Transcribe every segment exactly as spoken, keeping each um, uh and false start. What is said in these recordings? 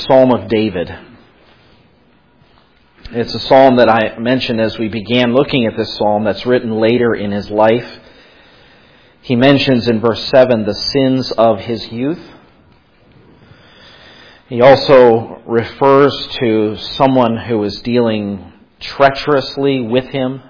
Psalm of David. It's a psalm that I mentioned as we began looking at this psalm that's written later in his life. He mentions in verse seven the sins of his youth. He also refers to someone who was dealing treacherously with him.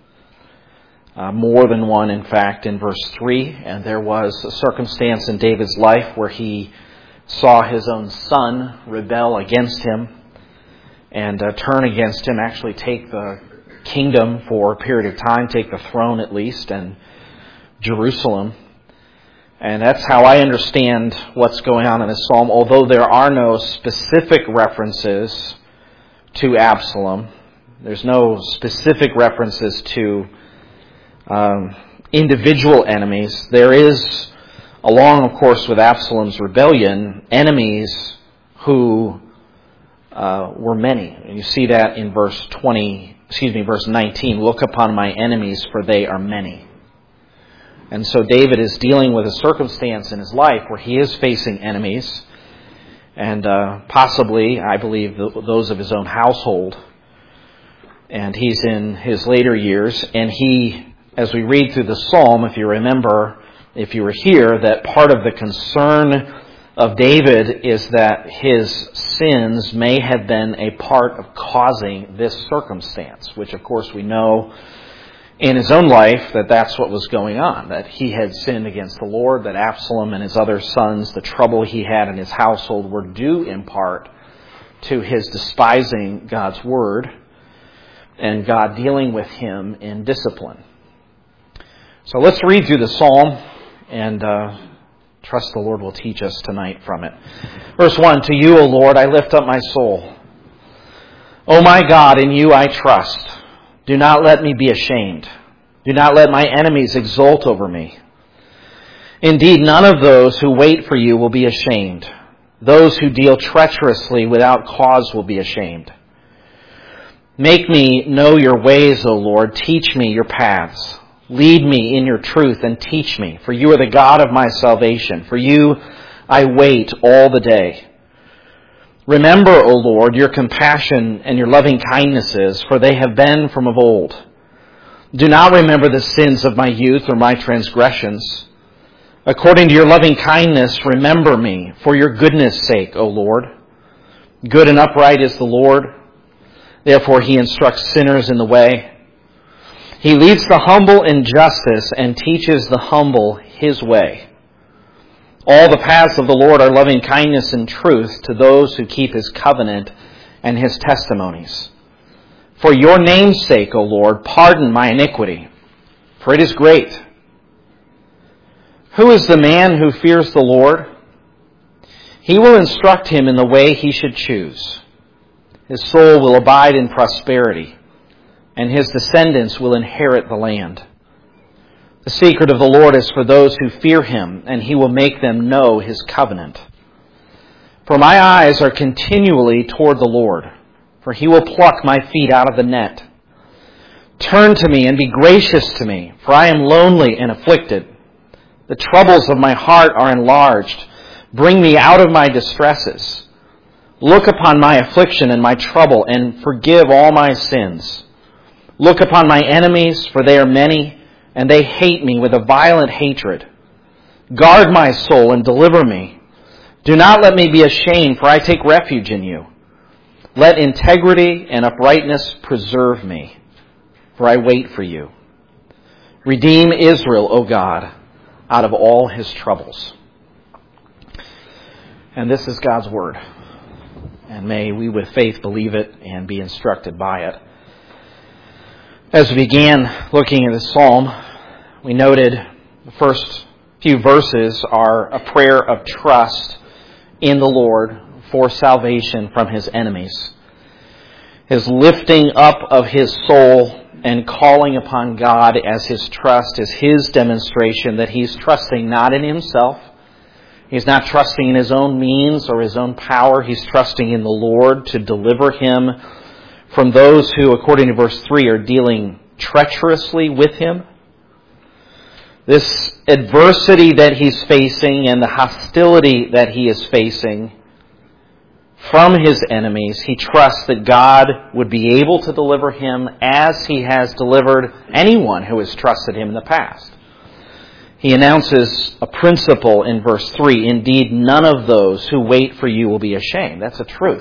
Uh, more than one, in fact, in verse three. And there was a circumstance in David's life where he saw his own son rebel against him and uh, turn against him, actually take the kingdom for a period of time, take the throne at least, and Jerusalem. And that's how I understand what's going on in this psalm, although there are no specific references to Absalom. There's no specific references to um, individual enemies. There is, along, of course, with Absalom's rebellion, enemies who uh, were many. And you see that in verse twenty, excuse me, verse nineteen. Look upon my enemies, for they are many. And so David is dealing with a circumstance in his life where he is facing enemies, and uh, possibly, I believe, those of his own household. And he's in his later years, and he, as we read through the psalm, if you remember, if you were here, that part of the concern of David is that his sins may have been a part of causing this circumstance, which of course we know in his own life that that's what was going on, that he had sinned against the Lord, that Absalom and his other sons, the trouble he had in his household, were due in part to his despising God's word and God dealing with him in discipline. So let's read through the psalm and uh, trust the Lord will teach us tonight from it. Verse one, to you, O Lord, I lift up my soul. O my God, in you I trust. Do not let me be ashamed. Do not let my enemies exult over me. Indeed, none of those who wait for you will be ashamed. Those who deal treacherously without cause will be ashamed. Make me know your ways, O Lord. Teach me your paths. Lead me in your truth and teach me, for you are the God of my salvation. For you I wait all the day. Remember, O Lord, your compassion and your loving kindnesses, for they have been from of old. Do not remember the sins of my youth or my transgressions. According to your loving kindness, remember me, for your goodness' sake, O Lord. Good and upright is the Lord. Therefore he instructs sinners in the way. He leads the humble in justice and teaches the humble his way. All the paths of the Lord are loving kindness and truth to those who keep his covenant and his testimonies. For your name's sake, O Lord, pardon my iniquity, for it is great. Who is the man who fears the Lord? He will instruct him in the way he should choose. His soul will abide in prosperity, and his descendants will inherit the land. The secret of the Lord is for those who fear him, and he will make them know his covenant. For my eyes are continually toward the Lord, for he will pluck my feet out of the net. Turn to me and be gracious to me, for I am lonely and afflicted. The troubles of my heart are enlarged. Bring me out of my distresses. Look upon my affliction and my trouble, and forgive all my sins. Look upon my enemies, for they are many, and they hate me with a violent hatred. Guard my soul and deliver me. Do not let me be ashamed, for I take refuge in you. Let integrity and uprightness preserve me, for I wait for you. Redeem Israel, O God, out of all his troubles. And this is God's word. And may we with faith believe it and be instructed by it. As we began looking at the psalm, we noted the first few verses are a prayer of trust in the Lord for salvation from his enemies. His lifting up of his soul and calling upon God as his trust is his demonstration that he's trusting not in himself. He's not trusting in his own means or his own power. He's trusting in the Lord to deliver him from those who, according to verse three, are dealing treacherously with him. This adversity that he's facing and the hostility that he is facing from his enemies. He trusts that God would be able to deliver him as he has delivered anyone who has trusted him in the past. He announces a principle in verse three. Indeed, none of those who wait for you will be ashamed. That's a truth.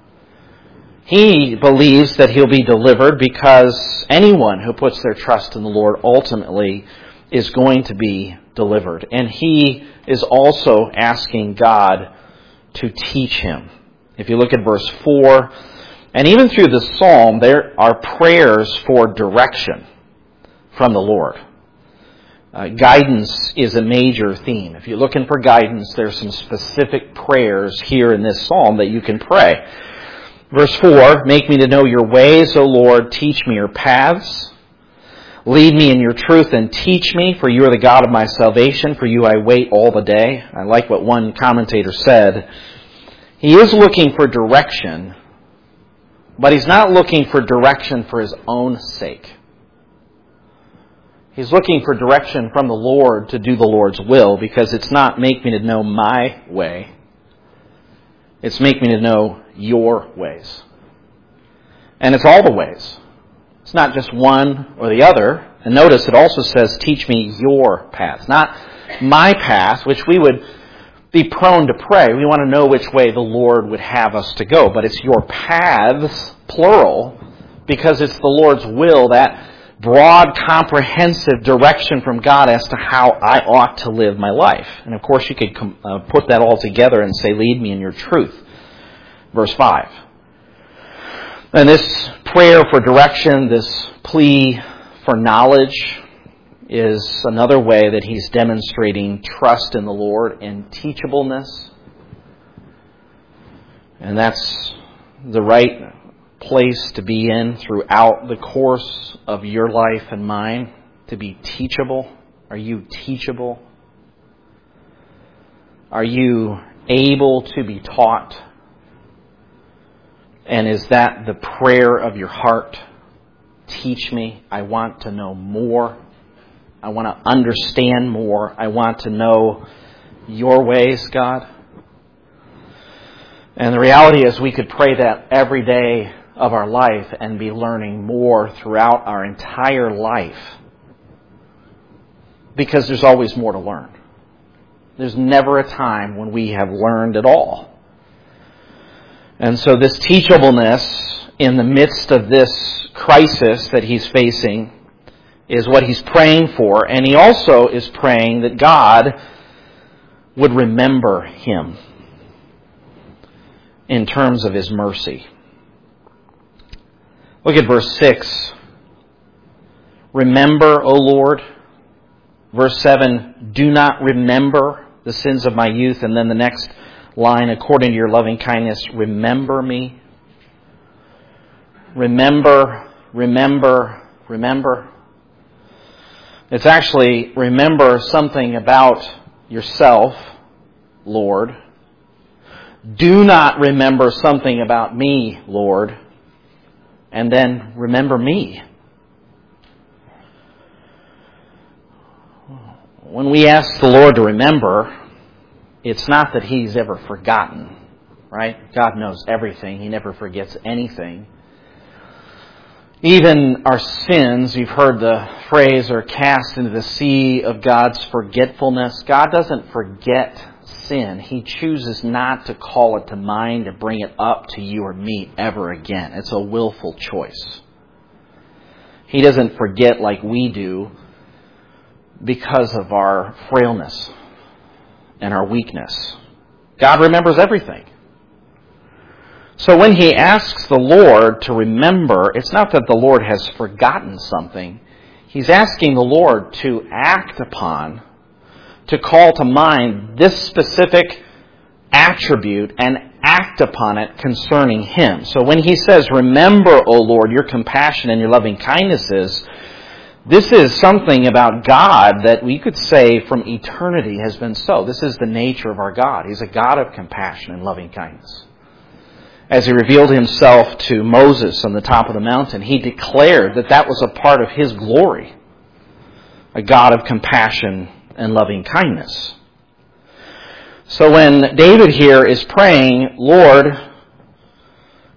He believes that he'll be delivered because anyone who puts their trust in the Lord ultimately is going to be delivered. And he is also asking God to teach him. If you look at verse four, and even through the psalm, there are prayers for direction from the Lord. Uh, guidance is a major theme. If you're looking for guidance, there's some specific prayers here in this psalm that you can pray. Verse four, make me to know your ways, O Lord, teach me your paths. Lead me in your truth and teach me, for you are the God of my salvation. For you I wait all the day. I like what one commentator said. He is looking for direction, but he's not looking for direction for his own sake. He's looking for direction from the Lord to do the Lord's will, because it's not make me to know my way. It's make me to know your ways. And it's all the ways. It's not just one or the other. And notice it also says, teach me your path. Not my path, which we would be prone to pray. We want to know which way the Lord would have us to go. But it's your paths, plural, because it's the Lord's will, that broad, comprehensive direction from God as to how I ought to live my life. And of course you could uh, put that all together and say, lead me in your truth. Verse five. And this prayer for direction, this plea for knowledge, is another way that he's demonstrating trust in the Lord and teachableness. And that's the right place to be in throughout the course of your life and mine, to be teachable. Are you teachable? Are you able to be taught? And is that the prayer of your heart? Teach me. I want to know more. I want to understand more. I want to know your ways, God. And the reality is we could pray that every day of our life and be learning more throughout our entire life, because there's always more to learn. There's never a time when we have learned at all. And so this teachableness in the midst of this crisis that he's facing is what he's praying for. And he also is praying that God would remember him in terms of his mercy. Look at verse six. Remember, O Lord. Verse seven, do not remember the sins of my youth. And then the next line, according to your loving kindness, remember me. Remember, remember, remember. It's actually remember something about yourself, Lord. Do not remember something about me, Lord. And then remember me. When we ask the Lord to remember, it's not that he's ever forgotten, right? God knows everything. He never forgets anything. Even our sins, you've heard the phrase, are cast into the sea of God's forgetfulness. God doesn't forget sin. He chooses not to call it to mind, to bring it up to you or me ever again. It's a willful choice. He doesn't forget like we do because of our frailness and our weakness. God remembers everything. So when he asks the Lord to remember, it's not that the Lord has forgotten something. He's asking the Lord to act upon, to call to mind this specific attribute and act upon it concerning him. So when he says, remember, O Lord, your compassion and your loving kindnesses, this is something about God that we could say from eternity has been so. This is the nature of our God. He's a God of compassion and loving kindness. As he revealed himself to Moses on the top of the mountain, he declared that that was a part of his glory. A God of compassion and loving kindness. So when David here is praying, Lord,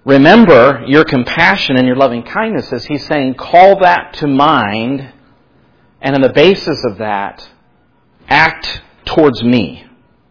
remember your compassion and your loving kindnesses. He's saying, call that to mind, and on the basis of that, act towards me.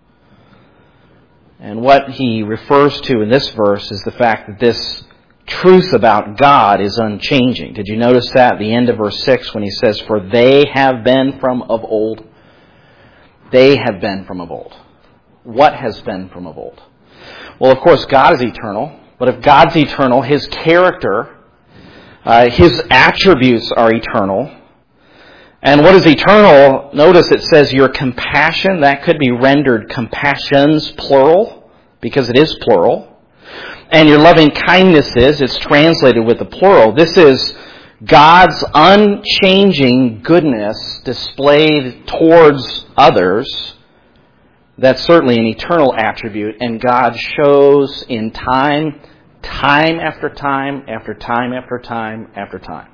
And what he refers to in this verse is the fact that this truth about God is unchanging. Did you notice that at the end of verse six when he says, for they have been from of old? They have been from of old. What has been from of old? Well, of course, God is eternal. But if God's eternal, His character, uh, His attributes are eternal. And what is eternal? Notice it says your compassion. That could be rendered compassions, plural, because it is plural. And your loving kindnesses, it's translated with the plural. This is God's unchanging goodness displayed towards others. That's certainly an eternal attribute. And God shows in time, time after time, after time after time after time.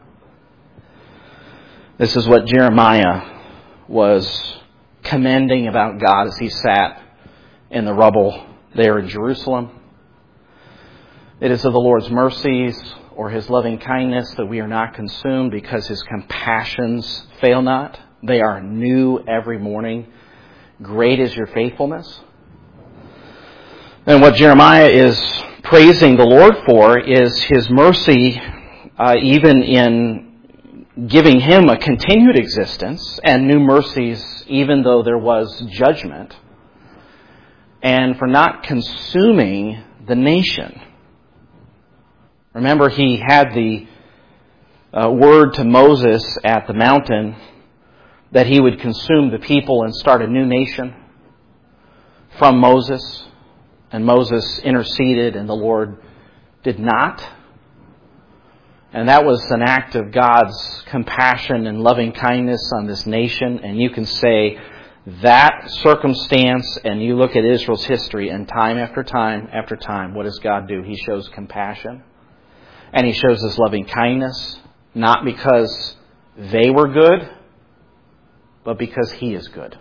This is what Jeremiah was commending about God as he sat in the rubble there in Jerusalem. It is of the Lord's mercies or His loving kindness that we are not consumed, because His compassions fail not. They are new every morning. Great is your faithfulness. And what Jeremiah is praising the Lord for is His mercy, uh, even in giving him a continued existence, and new mercies even though there was judgment, and for not consuming the nation. Remember, he had the uh, word to Moses at the mountain that he would consume the people and start a new nation from Moses. And Moses interceded and the Lord did not. And that was an act of God's compassion and loving kindness on this nation. And you can say that circumstance, and you look at Israel's history, and time after time after time, what does God do? He shows compassion. And He shows His loving kindness, not because they were good, but because He is good.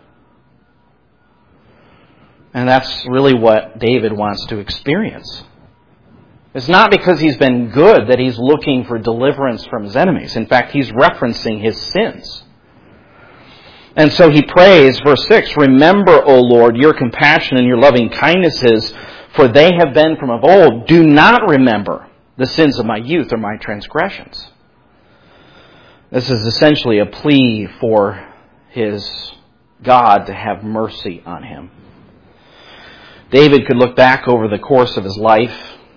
And that's really what David wants to experience. It's not because he's been good that he's looking for deliverance from his enemies. In fact, he's referencing his sins. And so he prays, verse six, remember, O Lord, your compassion and your loving kindnesses, for they have been from of old. Do not remember the sins of my youth or my transgressions. This is essentially a plea for his God to have mercy on him. David could look back over the course of his life,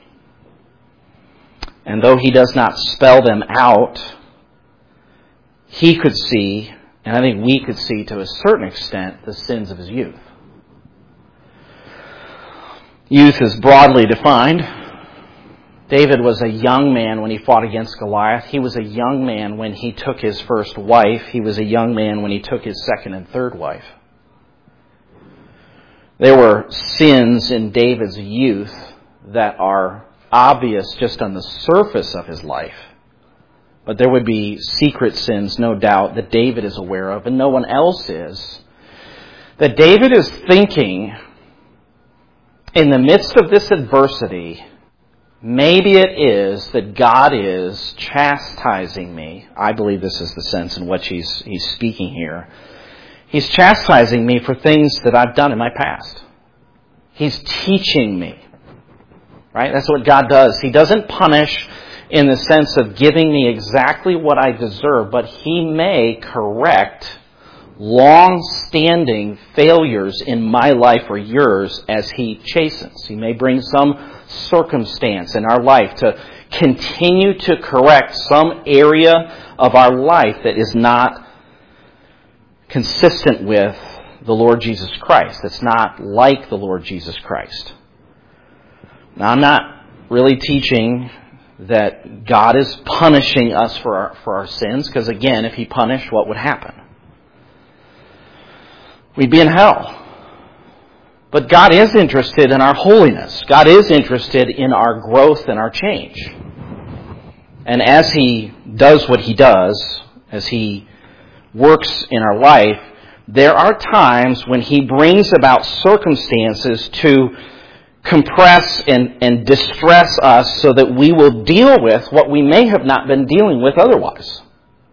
and though he does not spell them out, he could see, and I think we could see to a certain extent, the sins of his youth. Youth is broadly defined. David was a young man when he fought against Goliath. He was a young man when he took his first wife. He was a young man when he took his second and third wife. There were sins in David's youth that are obvious just on the surface of his life. But there would be secret sins, no doubt, that David is aware of and no one else is. That David is thinking, in the midst of this adversity, maybe it is that God is chastising me. I believe this is the sense in which he's, he's speaking here. He's chastising me for things that I've done in my past. He's teaching me. Right? That's what God does. He doesn't punish in the sense of giving me exactly what I deserve, but He may correct long-standing failures in my life or yours as He chastens. He may bring some circumstance in our life to continue to correct some area of our life that is not consistent with the Lord Jesus Christ. That's not like the Lord Jesus Christ. Now, I'm not really teaching that God is punishing us for our, for our sins, because again, if He punished, what would happen? We'd be in hell. But God is interested in our holiness. God is interested in our growth and our change. And as He does what He does, as He works in our life, there are times when He brings about circumstances to compress and, and distress us so that we will deal with what we may have not been dealing with otherwise.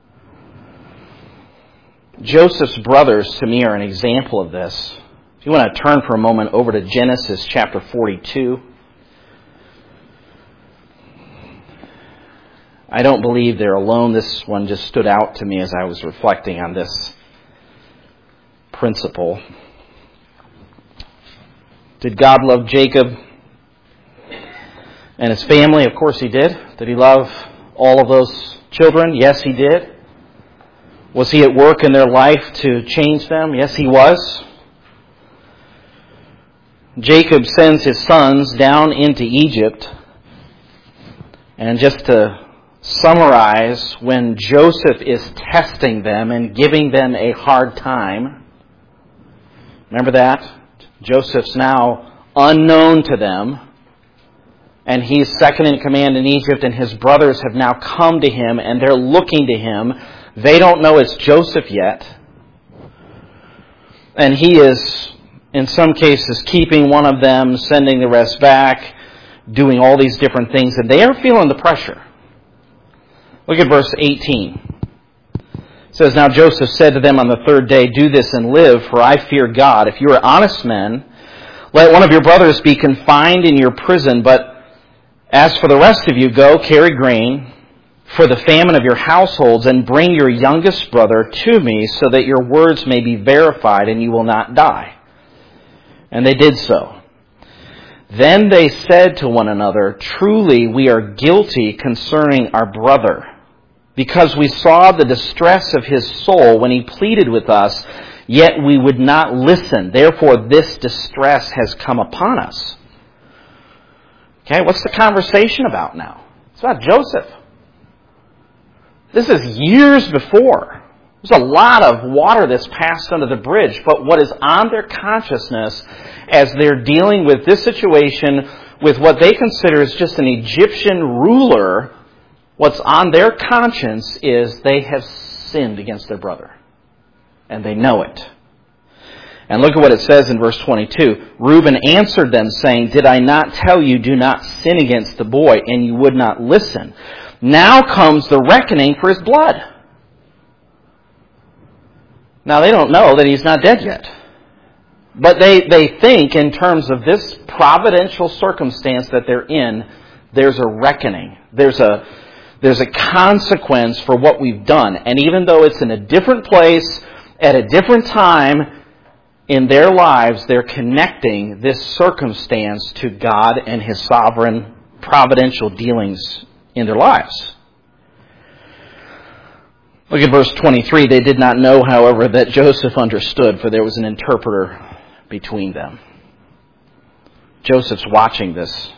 Joseph's brothers, to me, are an example of this. If you want to turn for a moment over to Genesis chapter forty-two. I don't believe they're alone. This one just stood out to me as I was reflecting on this principle. Did God love Jacob and his family? Of course he did. Did he love all of those children? Yes, he did. Was he at work in their life to change them? Yes, he was. Jacob sends his sons down into Egypt. And just to summarize, when Joseph is testing them and giving them a hard time, remember that? Joseph's now unknown to them, and he's second in command in Egypt, and his brothers have now come to him, and they're looking to him. They don't know it's Joseph yet. And he is, in some cases, keeping one of them, sending the rest back, doing all these different things, and they are feeling the pressure. Look at verse eighteen. It says, "Now Joseph said to them on the third day, 'Do this and live, for I fear God. If you are honest men, let one of your brothers be confined in your prison, but as for the rest of you, go carry grain for the famine of your households, and bring your youngest brother to me, so that your words may be verified and you will not die.' And they did so. Then they said to one another, 'Truly we are guilty concerning our brother, because we saw the distress of his soul when he pleaded with us, yet we would not listen. Therefore this distress has come upon us.'" Okay, what's the conversation about now? It's about Joseph. This is years before. There's a lot of water that's passed under the bridge, but what is on their consciousness as they're dealing with this situation with what they consider is just an Egyptian ruler, what's on their conscience is they have sinned against their brother. And they know it. And look at what it says in verse twenty-two. "Reuben answered them, saying, 'Did I not tell you, do not sin against the boy, and you would not listen? Now comes the reckoning for his blood.'" Now they don't know that he's not dead yet. But they, they think in terms of this providential circumstance that they're in, there's a reckoning. There's a, there's a consequence for what we've done. And even though it's in a different place, at a different time in their lives, they're connecting this circumstance to God and His sovereign providential dealings in their lives. Look at verse twenty-three. "They did not know, however, that Joseph understood, for there was an interpreter between them." Joseph's watching this,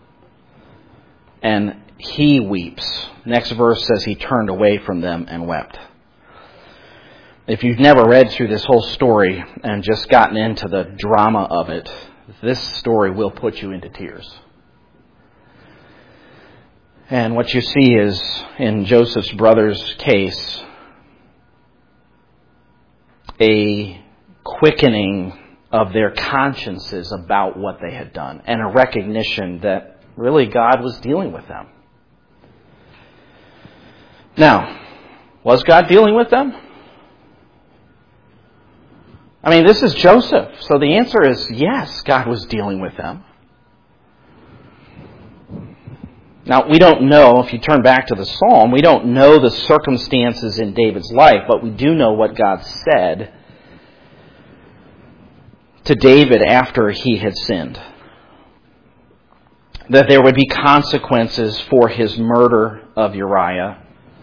and he weeps. Next verse says he turned away from them and wept. If you've never read through this whole story and just gotten into the drama of it, this story will put you into tears. And what you see is, in Joseph's brother's case, a quickening of their consciences about what they had done, and a recognition that really God was dealing with them. Now, was God dealing with them? I mean, this is Joseph, so the answer is yes, God was dealing with them. Now, we don't know, if you turn back to the Psalm, we don't know the circumstances in David's life, but we do know what God said to David after he had sinned. That there would be consequences for his murder of Uriah,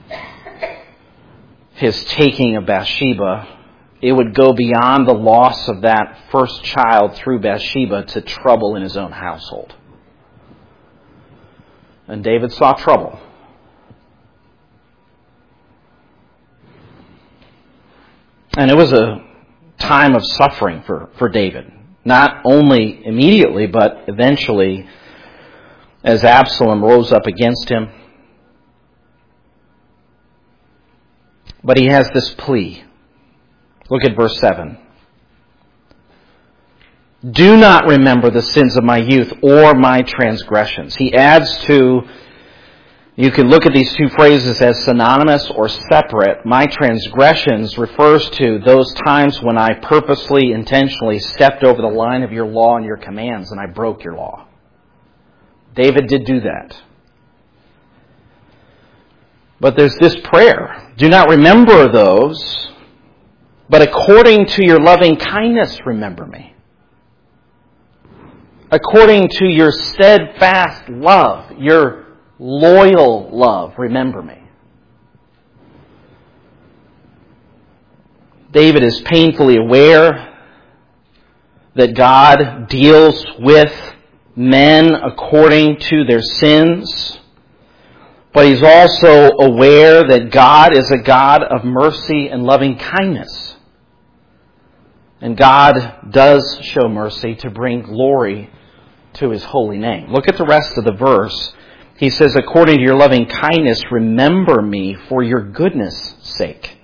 his taking of Bathsheba. It would go beyond the loss of that first child through Bathsheba to trouble in his own household. And David saw trouble. And it was a time of suffering for, for David. Not only immediately, but eventually as Absalom rose up against him. But he has this plea. Look at verse seven. Do not remember the sins of my youth or my transgressions. He adds to, you could look at these two phrases as synonymous or separate. My transgressions refers to those times when I purposely, intentionally stepped over the line of your law and your commands and I broke your law. David did do that. But there's this prayer. Do not remember those, but according to your loving kindness, remember me. According to your steadfast love, your loyal love, remember me. David is painfully aware that God deals with men according to their sins, but he's also aware that God is a God of mercy and loving kindness. And God does show mercy to bring glory to his holy name. Look at the rest of the verse. He says, according to your loving kindness, remember me for your goodness' sake.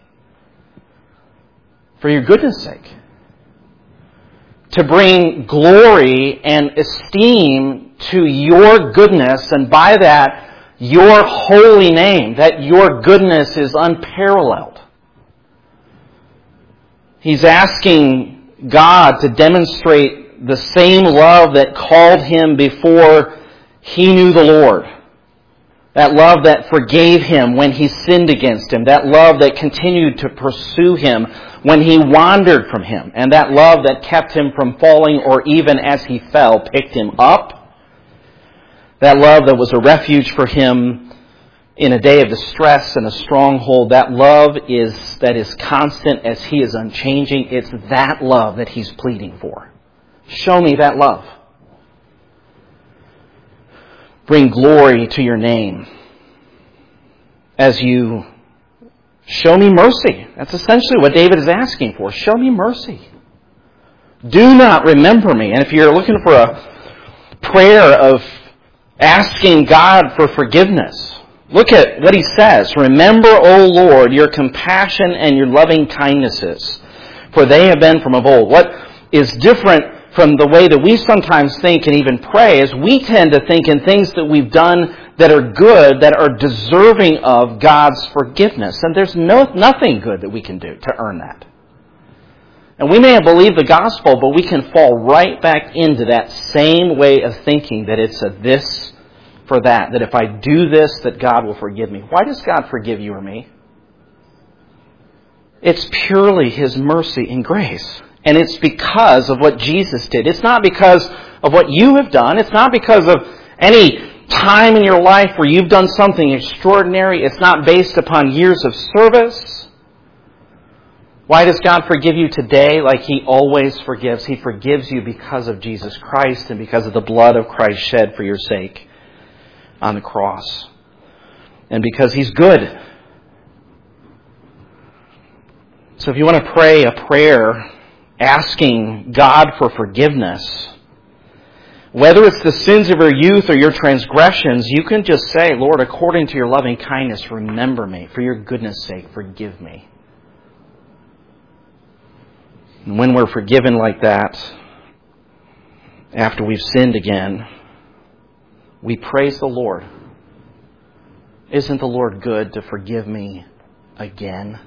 For your goodness' sake. To bring glory and esteem to your goodness, and by that, your holy name, that your goodness is unparalleled. He's asking God to demonstrate the same love that called him before he knew the Lord. That love that forgave him when he sinned against him. That love that continued to pursue him when he wandered from him. And that love that kept him from falling, or even as he fell, picked him up. That love that was a refuge for him in a day of distress and a stronghold. That love is that is constant as he is unchanging. It's that love that he's pleading for. Show me that love. Bring glory to your name as you show me mercy. That's essentially what David is asking for. Show me mercy. Do not remember me. And if you're looking for a prayer of asking God for forgiveness, look at what he says. Remember, O Lord, your compassion and your loving kindnesses, for they have been from of old. What is different from the way that we sometimes think and even pray is we tend to think in things that we've done that are good, that are deserving of God's forgiveness. And there's no nothing good that we can do to earn that. And we may have believed the gospel, but we can fall right back into that same way of thinking that it's a this for that, that if I do this, that God will forgive me. Why does God forgive you or me? It's purely his mercy and grace. And it's because of what Jesus did. It's not because of what you have done. It's not because of any time in your life where you've done something extraordinary. It's not based upon years of service. Why does God forgive you today like he always forgives? He forgives you because of Jesus Christ and because of the blood of Christ shed for your sake on the cross. And because he's good. So if you want to pray a prayer asking God for forgiveness, whether it's the sins of your youth or your transgressions, you can just say, Lord, according to your loving kindness, remember me. For your goodness' sake, forgive me. And when we're forgiven like that, after we've sinned again, we praise the Lord. Isn't the Lord good to forgive me again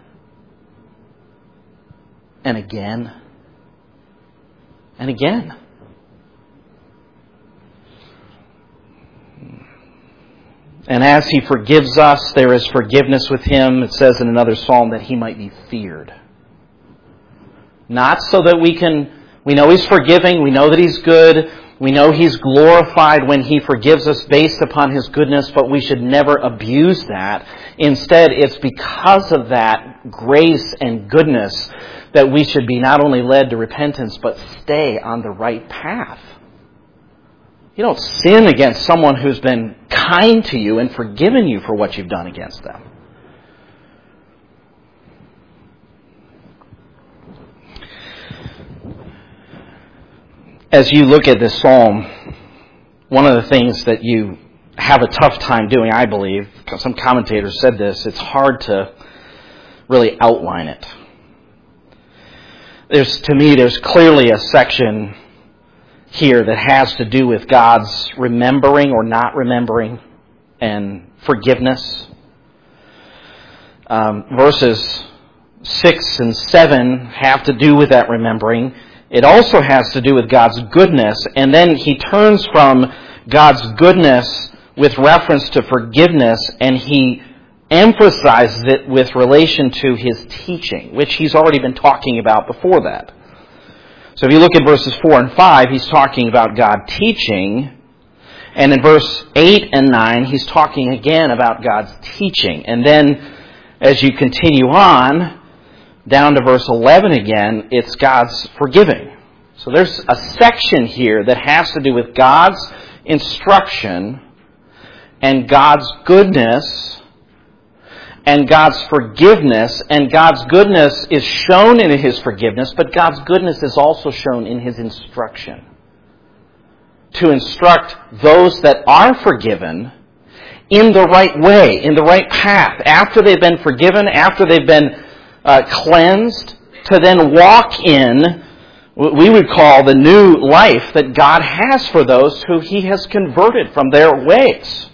and again and again? And as he forgives us, there is forgiveness with him. It says in another psalm that he might be feared. Not so that we can, we know he's forgiving, we know that he's good, we know he's glorified when he forgives us based upon his goodness, but we should never abuse that. Instead, it's because of that grace and goodness that we should be not only led to repentance, but stay on the right path. You don't sin against someone who's been kind to you and forgiven you for what you've done against them. As you look at this psalm, one of the things that you have a tough time doing, I believe, some commentators said this, it's hard to really outline it. There's, to me, there's clearly a section here that has to do with God's remembering or not remembering and forgiveness. Um, verses six and seven have to do with that remembering. It also has to do with God's goodness. And then he turns from God's goodness with reference to forgiveness, and he emphasizes it with relation to his teaching, which he's already been talking about before that. So if you look at verses four and five, he's talking about God teaching. And in verse eight and nine, he's talking again about God's teaching. And then as you continue on, down to verse eleven again, it's God's forgiving. So there's a section here that has to do with God's instruction and God's goodness and God's forgiveness. And God's goodness is shown in his forgiveness, but God's goodness is also shown in his instruction. To instruct those that are forgiven in the right way, in the right path, after they've been forgiven, after they've been uh, cleansed, to then walk in what we would call the new life that God has for those who he has converted from their ways.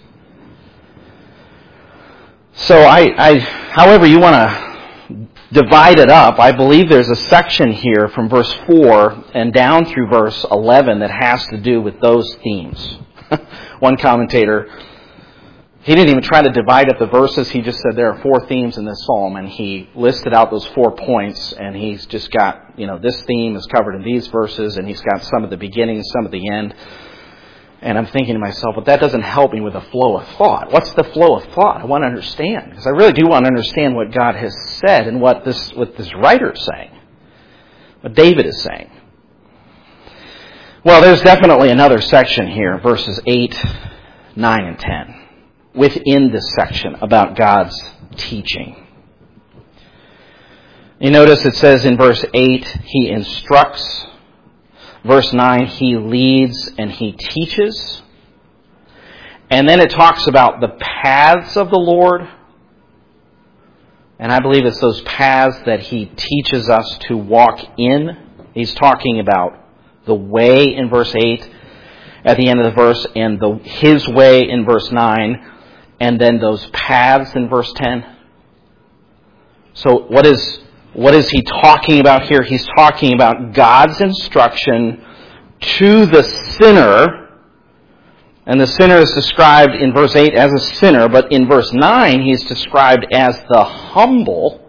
So I, I however you want to divide it up, I believe there's a section here from verse four and down through verse eleven that has to do with those themes. One commentator, he didn't even try to divide up the verses. He just said there are four themes in this psalm, and he listed out those four points, and he's just got, you know, this theme is covered in these verses, and he's got some at the beginning, some at the end. And I'm thinking to myself, but that doesn't help me with the flow of thought. What's the flow of thought? I want to understand, because I really do want to understand what God has said and what this, what this writer is saying, what David is saying. Well, there's definitely another section here, verses eight, nine, and ten, within this section about God's teaching. You notice it says in verse eight, he instructs. Verse nine, he leads and he teaches. And then it talks about the paths of the Lord. And I believe it's those paths that he teaches us to walk in. He's talking about the way in verse eight at the end of the verse, and the his way in verse nine, and then those paths in verse ten. So what is What is he talking about here? He's talking about God's instruction to the sinner. And the sinner is described in verse eight as a sinner, but in verse nine he's described as the humble.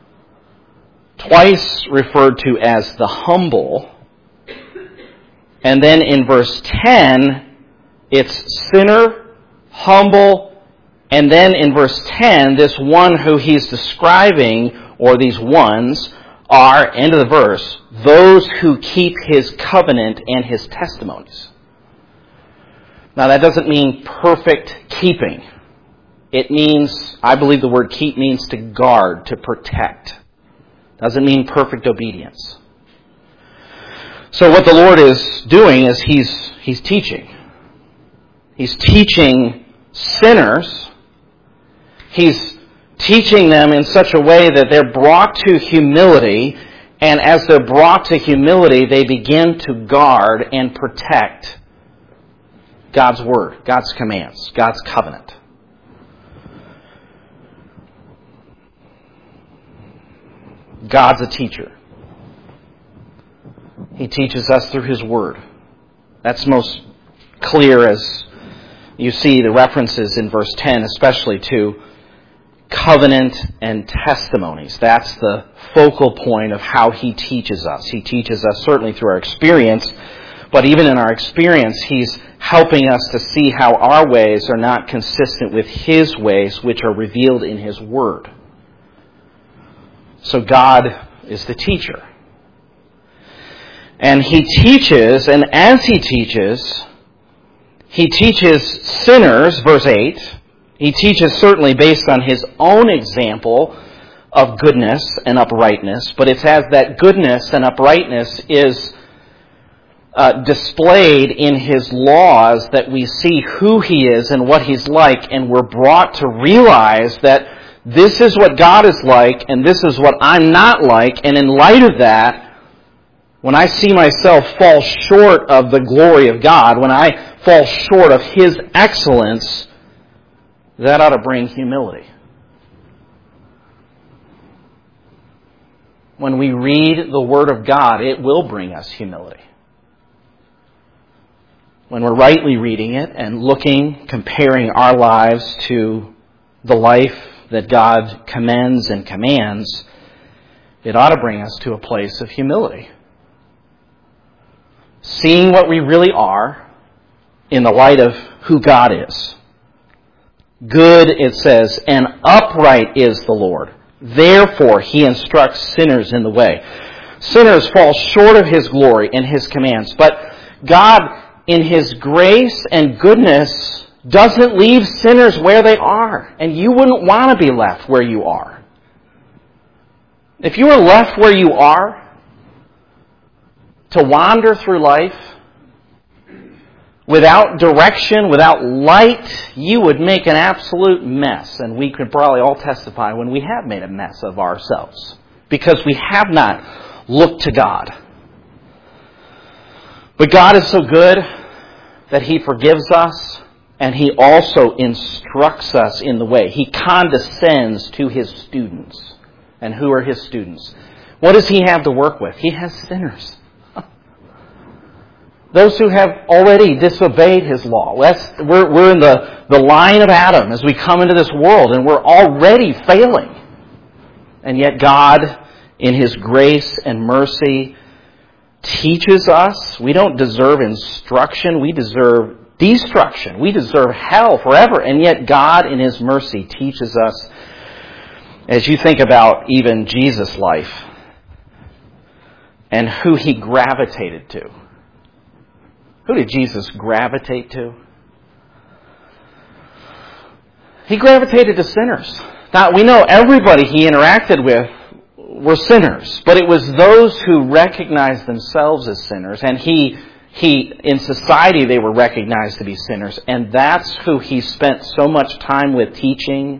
Twice referred to as the humble. And then in verse ten, it's sinner, humble, and then in verse ten, this one who he's describing, or these ones, are, end of the verse, those who keep his covenant and his testimonies. Now that doesn't mean perfect keeping. It means, I believe the word keep means to guard, to protect. Doesn't mean perfect obedience. So what the Lord is doing is he's, he's teaching. He's teaching sinners. He's teaching them in such a way that they're brought to humility, and as they're brought to humility, they begin to guard and protect God's Word, God's commands, God's covenant. God's a teacher. He teaches us through His Word. That's most clear as you see the references in verse ten, especially to covenant and testimonies. That's the focal point of how He teaches us. He teaches us certainly through our experience, but even in our experience, He's helping us to see how our ways are not consistent with His ways, which are revealed in His Word. So God is the teacher. And He teaches, and as He teaches, He teaches sinners, verse eight. He teaches certainly based on His own example of goodness and uprightness, but it's as that goodness and uprightness is uh, displayed in His laws that we see who He is and what He's like, and we're brought to realize that this is what God is like, and this is what I'm not like, and in light of that, When I see myself fall short of the glory of God, when I fall short of His excellence, that ought to bring humility. When we read the Word of God, it will bring us humility. When we're rightly reading it and looking, comparing our lives to the life that God commends and commands, it ought to bring us to a place of humility. Seeing what we really are in the light of who God is. Good, it says, and upright is the Lord. Therefore, He instructs sinners in the way. Sinners fall short of His glory and His commands. But God, in His grace and goodness, doesn't leave sinners where they are. And you wouldn't want to be left where you are. If you were left where you are, to wander through life without direction, without light, you would make an absolute mess. And we could probably all testify when we have made a mess of ourselves because we have not looked to God. But God is so good that He forgives us and He also instructs us in the way. He condescends to His students. And who are His students? What does He have to work with? He has sinners. Those who have already disobeyed His law. That's, we're, we're in the, the line of Adam as we come into this world, and we're already failing. And yet God, in His grace and mercy, teaches us. We don't deserve instruction. We deserve destruction. We deserve hell forever. And yet God, in His mercy, teaches us. As you think about even Jesus' life and who He gravitated to. Who did Jesus gravitate to? He gravitated to sinners. Now, we know everybody He interacted with were sinners, but it was those who recognized themselves as sinners, and He, he, in society, they were recognized to be sinners, and that's who He spent so much time with teaching.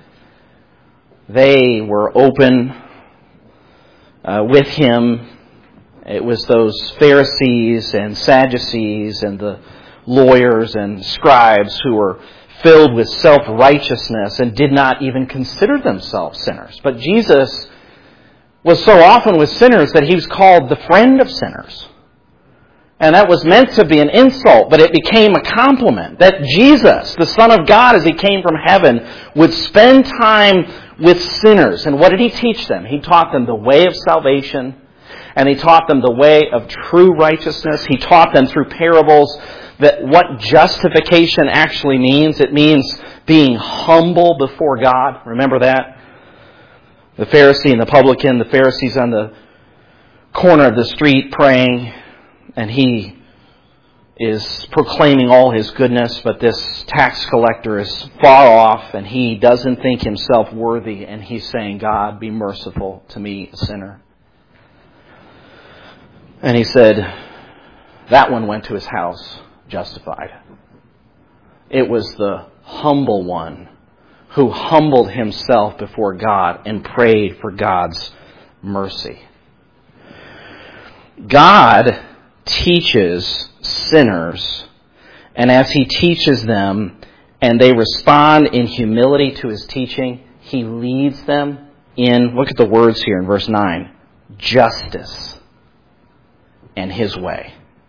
They were open uh, with Him. It was those Pharisees and Sadducees and the lawyers and scribes who were filled with self-righteousness and did not even consider themselves sinners. But Jesus was so often with sinners that He was called the friend of sinners. And that was meant to be an insult, but it became a compliment. That Jesus, the Son of God, as He came from heaven, would spend time with sinners. And what did He teach them? He taught them the way of salvation. And He taught them the way of true righteousness. He taught them through parables that what justification actually means. It means being humble before God. Remember that? The Pharisee and the publican, the Pharisee's on the corner of the street praying, and he is proclaiming all his goodness, but this tax collector is far off, and he doesn't think himself worthy, and he's saying, God, be merciful to me, a sinner. And He said, that one went to his house justified. It was the humble one who humbled himself before God and prayed for God's mercy. God teaches sinners, and as He teaches them and they respond in humility to His teaching, He leads them in, look at the words here in verse nine, justice and His way.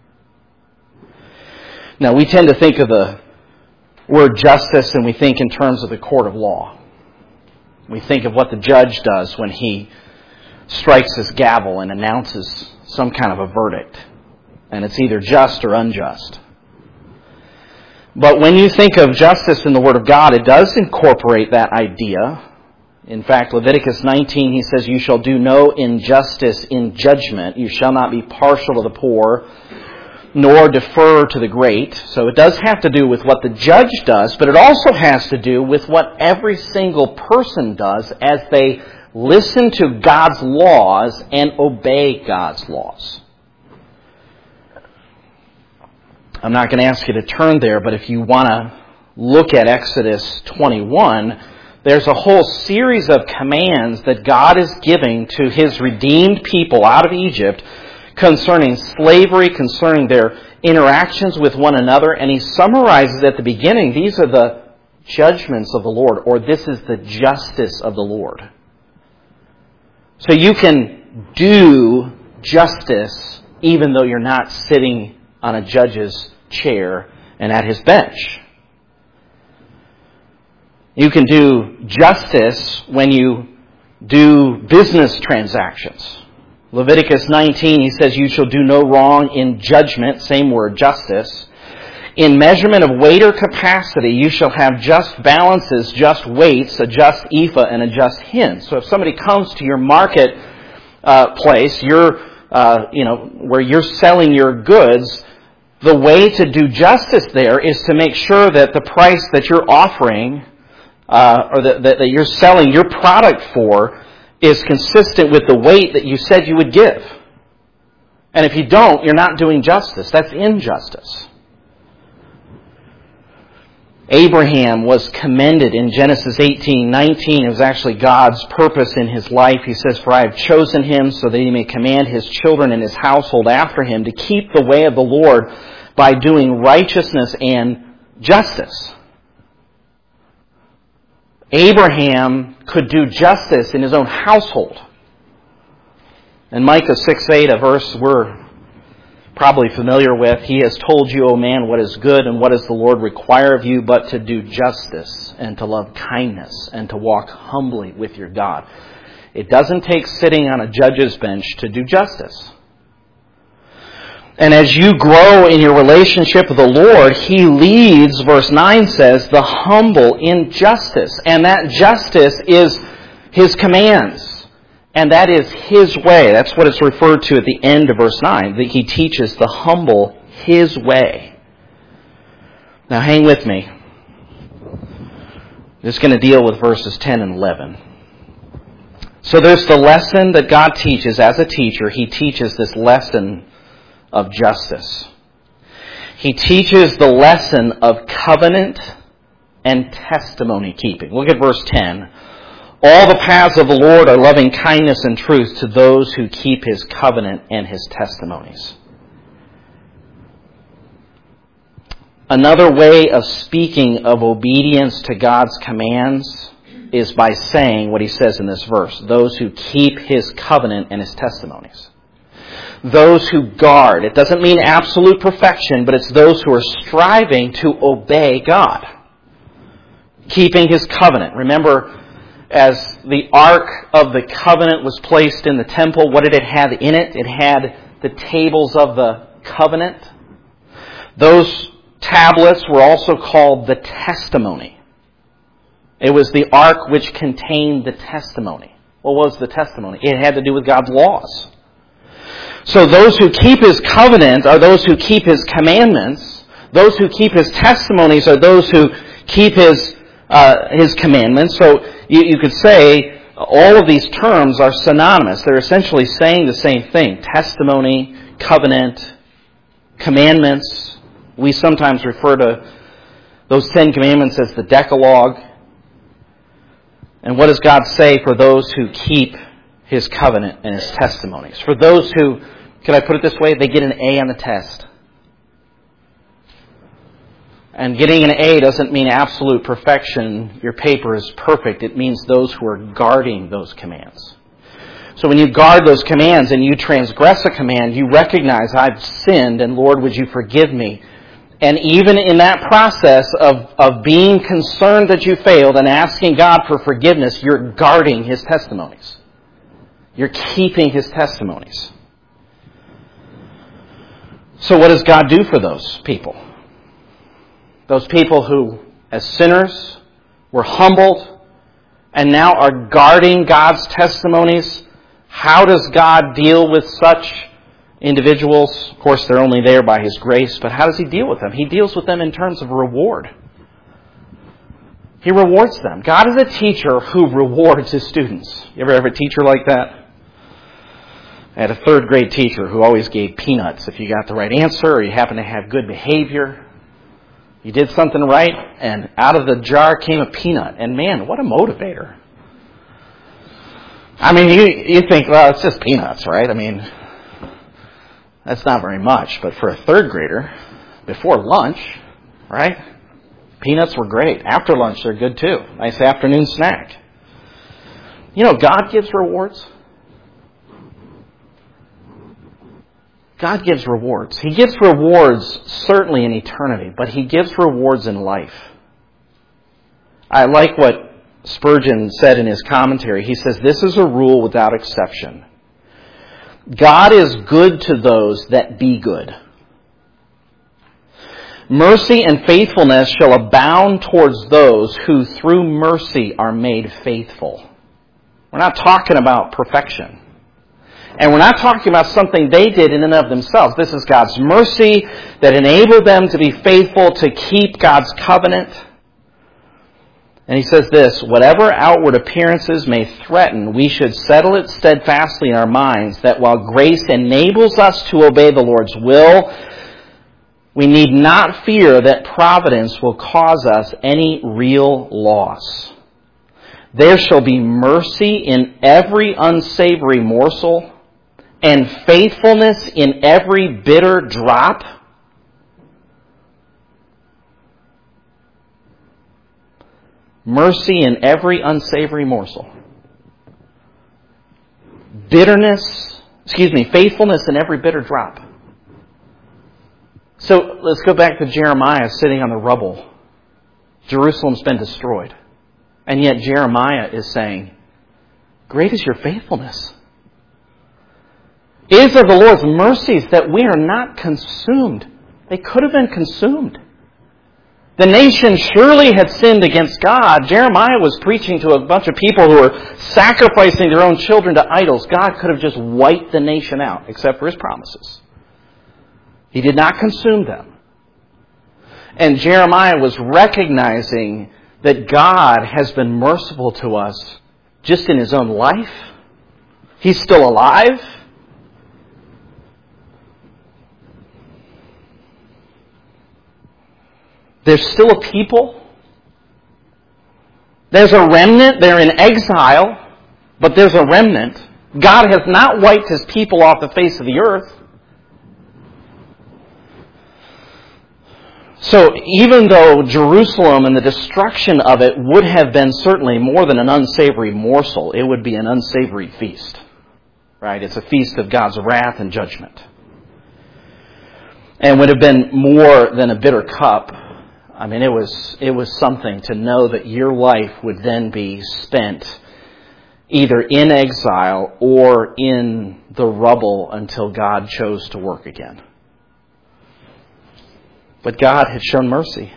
Now, we tend to think of the word justice and we think in terms of the court of law. We think of what the judge does when he strikes his gavel and announces some kind of a verdict. And it's either just or unjust. But when you think of justice in the Word of God, it does incorporate that idea. In fact, Leviticus nineteen, He says, you shall do no injustice in judgment. You shall not be partial to the poor, nor defer to the great. So it does have to do with what the judge does, but it also has to do with what every single person does as they listen to God's laws and obey God's laws. I'm not going to ask you to turn there, but if you want to look at Exodus twenty-one, there's a whole series of commands that God is giving to His redeemed people out of Egypt, concerning slavery, concerning their interactions with one another. And he summarizes at the beginning, these are the judgments of the Lord, or this is the justice of the Lord. So you can do justice even though you're not sitting on a judge's chair and at his bench. You can do justice when you do business transactions. Leviticus nineteen, he says, you shall do no wrong in judgment, same word, justice. In measurement of weight or capacity, you shall have just balances, just weights, a just ephah, and a just hin. So if somebody comes to your market uh, place, you're, uh, you know, where you're selling your goods, the way to do justice there is to make sure that the price that you're offering, uh, or that, that you're selling your product for, is consistent with the weight that you said you would give. And if you don't, you're not doing justice. That's injustice. Abraham was commended in Genesis eighteen nineteen. It was actually God's purpose in his life. He says, for I have chosen him so that he may command his children and his household after him to keep the way of the Lord by doing righteousness and justice. Abraham could do justice in his own household. In Micah six eight, a verse we're probably familiar with, he has told you, O man, what is good and what does the Lord require of you but to do justice and to love kindness and to walk humbly with your God. It doesn't take sitting on a judge's bench to do justice. And as you grow in your relationship with the Lord, He leads, verse nine says, the humble in justice. And that justice is His commands. And that is His way. That's what it's referred to at the end of verse nine, that He teaches the humble His way. Now hang with me. I'm just going to deal with verses ten and eleven. So there's the lesson that God teaches as a teacher. He teaches this lesson of justice. He teaches the lesson of covenant and testimony keeping. Look at verse ten. All the paths of the Lord are loving kindness and truth to those who keep His covenant and His testimonies. Another way of speaking of obedience to God's commands is by saying what he says in this verse, those who keep His covenant and His testimonies. Those who guard. It doesn't mean absolute perfection, but it's those who are striving to obey God. Keeping His covenant. Remember, as the Ark of the Covenant was placed in the temple, what did it have in it? It had the tables of the covenant. Those tablets were also called the testimony. It was the Ark which contained the testimony. What was the testimony? It had to do with God's laws. So those who keep His covenant are those who keep His commandments. Those who keep His testimonies are those who keep His uh, His commandments. So you, you could say all of these terms are synonymous. They're essentially saying the same thing. Testimony, covenant, commandments. We sometimes refer to those Ten Commandments as the Decalogue. And what does God say for those who keep His covenant and His testimonies? For those who, can I put it this way, they get an A on the test. And getting an A doesn't mean absolute perfection. Your paper is perfect. It means those who are guarding those commands. So when you guard those commands and you transgress a command, you recognize, I've sinned, and Lord, would you forgive me? And even in that process of, of being concerned that you failed and asking God for forgiveness, you're guarding His testimonies. You're keeping His testimonies. So what does God do for those people? Those people who, as sinners, were humbled and now are guarding God's testimonies. How does God deal with such individuals? Of course, they're only there by His grace, but how does He deal with them? He deals with them in terms of reward. He rewards them. God is a teacher who rewards His students. You ever have a teacher like that? I had a third grade teacher who always gave peanuts if you got the right answer or you happened to have good behavior. You did something right, and out of the jar came a peanut. And man, what a motivator. I mean, you, you think, well, it's just peanuts, right? I mean, That's not very much, but for a third grader, before lunch, right? Peanuts were great. After lunch, they're good too. Nice afternoon snack. You know, God gives rewards. God gives rewards. He gives rewards certainly in eternity, but He gives rewards in life. I like what Spurgeon said in his commentary. He says, this is a rule without exception. God is good to those that be good. Mercy and faithfulness shall abound towards those who through mercy are made faithful. We're not talking about perfection. And we're not talking about something they did in and of themselves. This is God's mercy that enabled them to be faithful to keep God's covenant. And he says this, whatever outward appearances may threaten, we should settle it steadfastly in our minds that while grace enables us to obey the Lord's will, we need not fear that providence will cause us any real loss. There shall be mercy in every unsavory morsel, and faithfulness in every bitter drop. Mercy in every unsavory morsel. Bitterness, excuse me, faithfulness in every bitter drop. So let's go back to Jeremiah sitting on the rubble. Jerusalem's been destroyed. And yet Jeremiah is saying, great is your faithfulness. It is of the Lord's mercies that we are not consumed. They could have been consumed. The nation surely had sinned against God. Jeremiah was preaching to a bunch of people who were sacrificing their own children to idols. God could have just wiped the nation out, except for His promises. He did not consume them. And Jeremiah was recognizing that God has been merciful to us just in His own life. He's still alive. There's still a people. There's a remnant. They're in exile, but there's a remnant. God has not wiped His people off the face of the earth. So even though Jerusalem and the destruction of it would have been certainly more than an unsavory morsel, it would be an unsavory feast. Right? It's a feast of God's wrath and judgment. And would have been more than a bitter cup. I mean, it was it was something to know that your life would then be spent either in exile or in the rubble until God chose to work again. But God had shown mercy.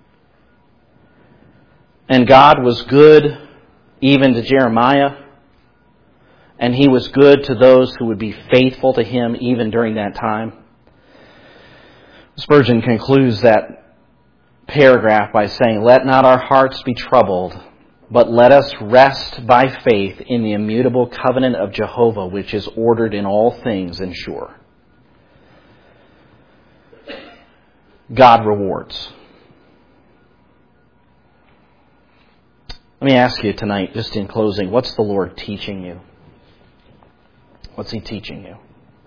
And God was good even to Jeremiah. And He was good to those who would be faithful to Him even during that time. Spurgeon concludes that paragraph by saying, let not our hearts be troubled, but let us rest by faith in the immutable covenant of Jehovah, which is ordered in all things and sure. God rewards. Let me ask you tonight, just in closing, what's the Lord teaching you? What's He teaching you?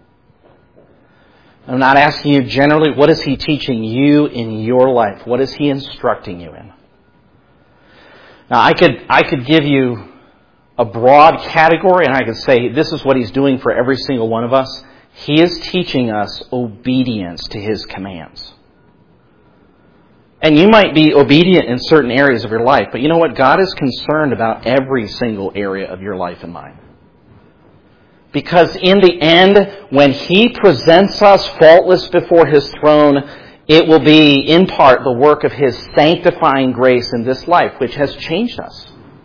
I'm not asking you generally, what is He teaching you in your life? What is He instructing you in? Now, I could I could give you a broad category, and I could say this is what He's doing for every single one of us. He is teaching us obedience to His commands. And you might be obedient in certain areas of your life, but you know what? God is concerned about every single area of your life and mine. Because in the end, when He presents us faultless before His throne, it will be in part the work of His sanctifying grace in this life, which has changed us.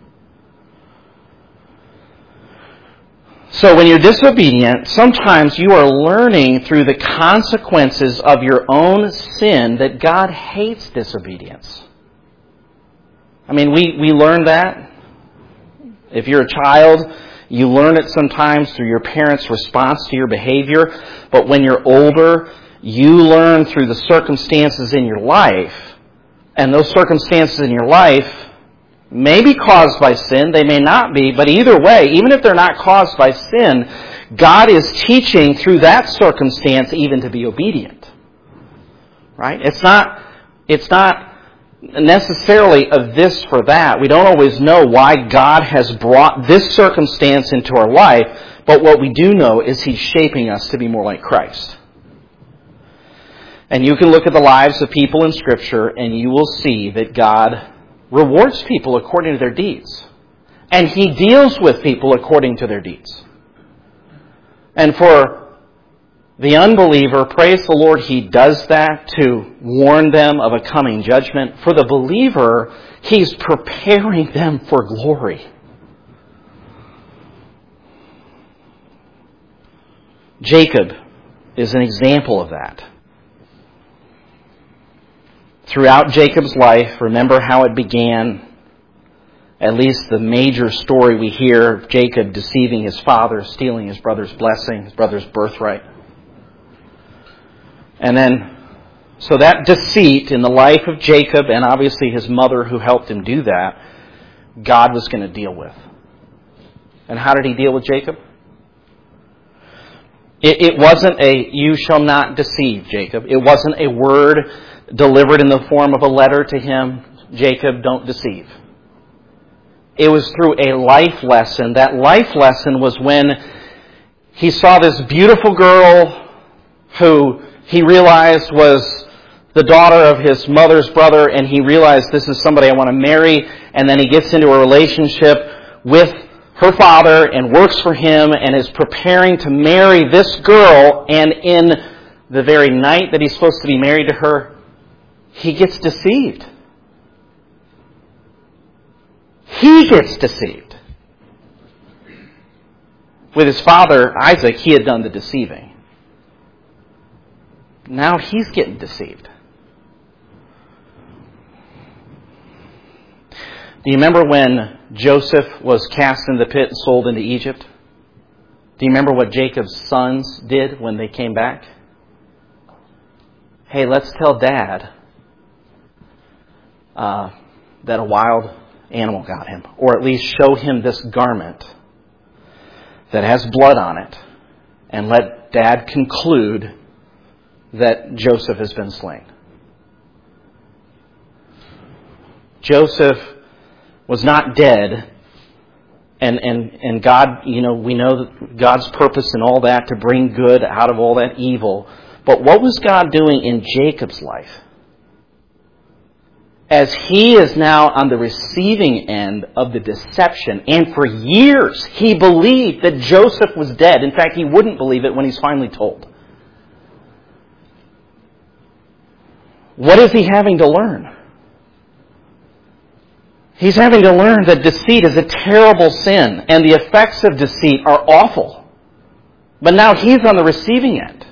So when you're disobedient, sometimes you are learning through the consequences of your own sin that God hates disobedience. I mean, we, we learn that. If you're a child, you learn it sometimes through your parents' response to your behavior. But when you're older, you learn through the circumstances in your life. And those circumstances in your life may be caused by sin. They may not be. But either way, even if they're not caused by sin, God is teaching through that circumstance even to be obedient. Right? It's not, it's not necessarily a this for that. We don't always know why God has brought this circumstance into our life, but what we do know is He's shaping us to be more like Christ. And you can look at the lives of people in Scripture and you will see that God rewards people according to their deeds. And He deals with people according to their deeds. And for the unbeliever, praise the Lord, He does that to warn them of a coming judgment. For the believer, He's preparing them for glory. Jacob is an example of that. Throughout Jacob's life, remember how it began. At least the major story we hear of Jacob deceiving his father, stealing his brother's blessing, his brother's birthright. And then, so that deceit in the life of Jacob, and obviously his mother who helped him do that, God was going to deal with. And how did He deal with Jacob? It, it wasn't a, you shall not deceive, Jacob. It wasn't a word delivered in the form of a letter to him, Jacob, don't deceive. It was through a life lesson. That life lesson was when he saw this beautiful girl who he realized was the daughter of his mother's brother, and he realized this is somebody I want to marry, and then he gets into a relationship with her father and works for him and is preparing to marry this girl, and in the very night that he's supposed to be married to her, he gets deceived. He gets deceived. With his father, Isaac, he had done the deceiving. Now he's getting deceived. Do you remember when Joseph was cast in the pit and sold into Egypt? Do you remember what Jacob's sons did when they came back? Hey, let's tell Dad uh, that a wild animal got him. Or at least show him this garment that has blood on it. And let Dad conclude that Joseph has been slain. Joseph was not dead. And, and, and God, you know, we know that God's purpose in all that to bring good out of all that evil. But what was God doing in Jacob's life? As he is now on the receiving end of the deception, and for years he believed that Joseph was dead. In fact, he wouldn't believe it when he's finally told. What is he having to learn? He's having to learn that deceit is a terrible sin, and the effects of deceit are awful. But now he's on the receiving end.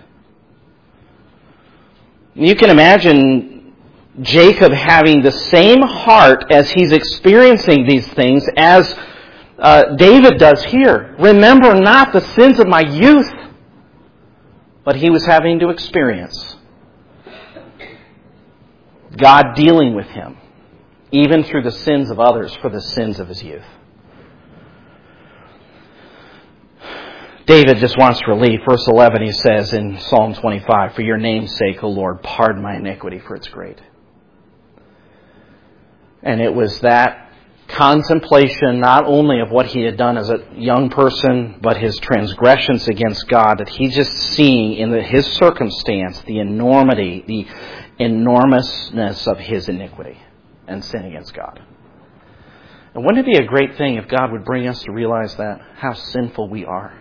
You can imagine Jacob having the same heart as he's experiencing these things as uh, David does here. Remember not the sins of my youth. But he was having to experience God dealing with him, even through the sins of others, for the sins of his youth. David just wants relief. Verse eleven, he says in Psalm twenty-five, "For your name's sake, O Lord, pardon my iniquity, for it's great." And it was that contemplation not only of what he had done as a young person, but his transgressions against God, that he's just seeing in the, his circumstance the enormity, the enormousness of his iniquity and sin against God. And wouldn't it be a great thing if God would bring us to realize that, how sinful we are,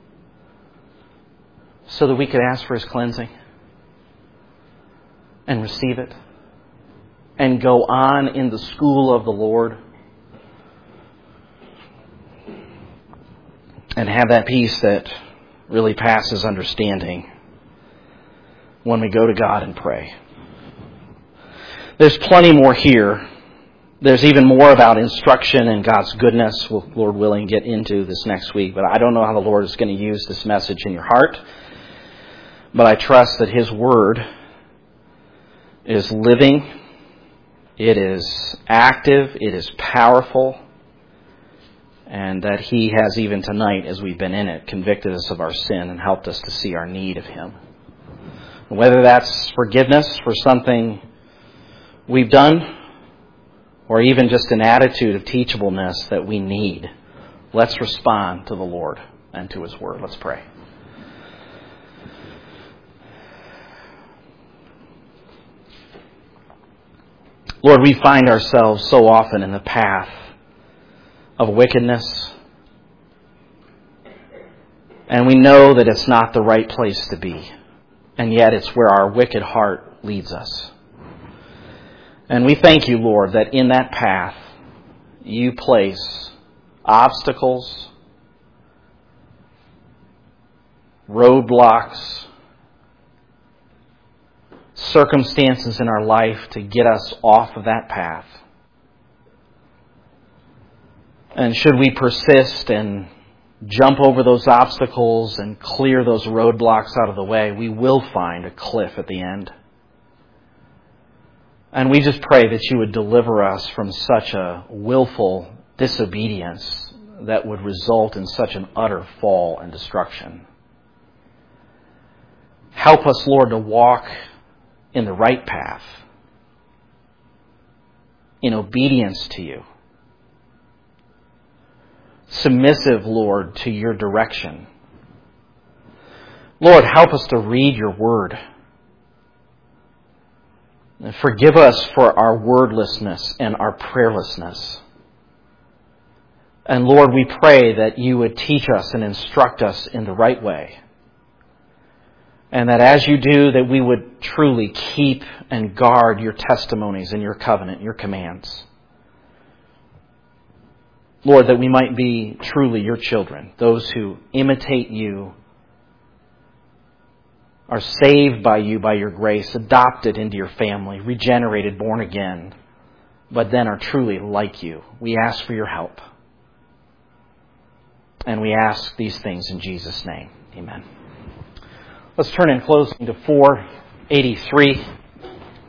so that we could ask for His cleansing and receive it and go on in the school of the Lord and have that peace that really passes understanding when we go to God and pray. There's plenty more here. There's even more about instruction and God's goodness. We'll, Lord willing, get into this next week. But I don't know how the Lord is going to use this message in your heart. But I trust that His Word is living. It is active. It is powerful. and that He has, even tonight as we've been in it, convicted us of our sin and helped us to see our need of Him. Whether that's forgiveness for something we've done, or even just an attitude of teachableness that we need, let's respond to the Lord and to His Word. Let's pray. Lord, we find ourselves so often in the path of wickedness, and we know that it's not the right place to be, and yet it's where our wicked heart leads us. And we thank you, Lord, that in that path you place obstacles, roadblocks, circumstances in our life to get us off of that path. And should we persist and jump over those obstacles and clear those roadblocks out of the way, we will find a cliff at the end. And we just pray that you would deliver us from such a willful disobedience that would result in such an utter fall and destruction. Help us, Lord, to walk in the right path, in obedience to you. Submissive, Lord, to your direction. Lord, help us to read your word. And forgive us for our wordlessness and our prayerlessness. And Lord, we pray that you would teach us and instruct us in the right way. And that as you do, that we would truly keep and guard your testimonies and your covenant, your commands. Lord, that we might be truly your children, those who imitate you, are saved by you, by your grace, adopted into your family, regenerated, born again, but then are truly like you. We ask for your help. And we ask these things in Jesus' name. Amen. Let's turn in closing to four eighty-three.